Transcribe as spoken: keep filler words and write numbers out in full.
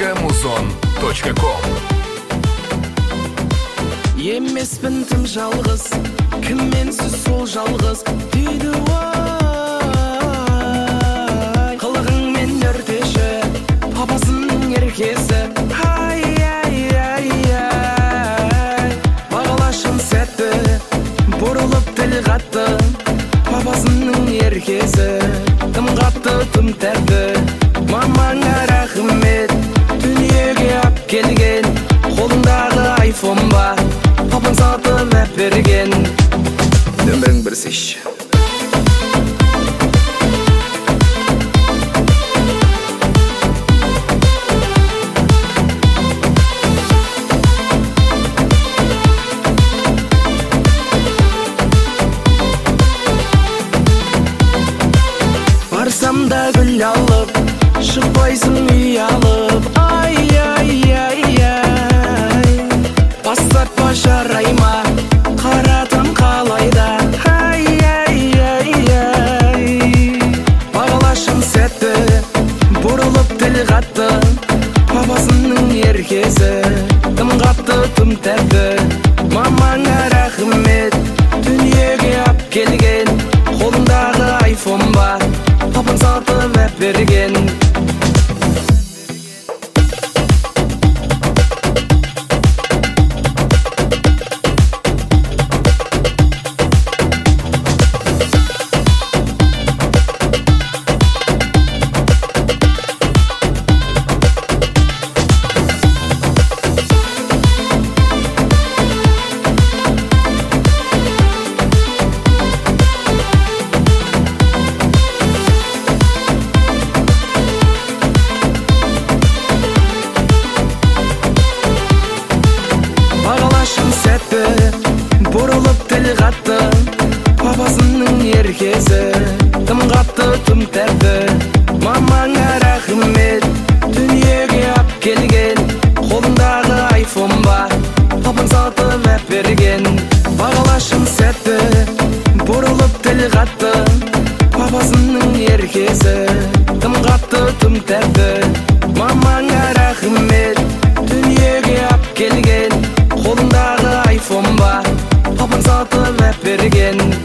точка музон точка ком. Емеспін тым жалғыз, кім менсіз сол жалғыз дейді ой. Қылығыңмен өртеші, папасының еркесі. Ай, ай, ай, ай. Бағалашын сәтті, бұрылып тіл қатты, папасының еркесі. Тым қатты, тым тәтті, мамаңа рахмет. Дүниеге ап келген, қолыңдағы айфон ба, папаң сатып әп берген. Өмірің бір сеш. Барсам да гүл алып, шықпайсың үй алып. Ай, ай, ай, ай. Бастатпа жарайма, қаратам қалайда. Ай, ай, ай, ай. Бағалашым сәтті, бұрылып тіл қатты, папасының еркесі. Тым қатты, тым тәтті, мамаңа рахмет. Дүниеге ап келген, қолыңдағы айфон ба, папаң сатып әп берген. Бұрылып тіл қатты, папасының еркесі. Тым қатты, тым тәтті, мамаңа рахмет. Дүниеге ап келген, қолыңдағы айфон ба, папаң сатып әп берген. Бағалашым сәтті, бұрылып тіл қатты, папасының еркесі. Тым қатты, тым тәтті, мамаңа рахмет. Дүниеге ап келген, қолыңдағы айфон ба, папаң сатып әп берген.